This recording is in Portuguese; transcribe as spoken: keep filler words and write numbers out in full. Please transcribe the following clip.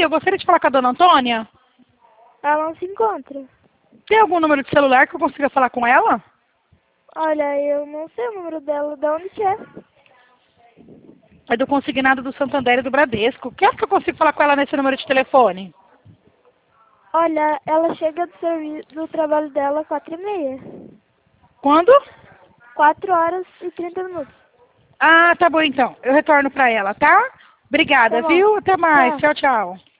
dia, eu gostaria de falar com a dona Antônia. Ela não se encontra. Tem algum número de celular que eu consiga falar com ela? Olha, eu não sei o número dela, de onde que é? É do consignado do Santander e do Bradesco. Quer que eu consiga falar com ela nesse número de telefone? Olha, ela chega do, servi do trabalho dela quatro e meia. Quando? Quatro horas e trinta minutos. Ah, tá bom então. Eu retorno pra ela, tá? Obrigada, Tá bom. viu? Até mais. Tchau. Tchau, tchau.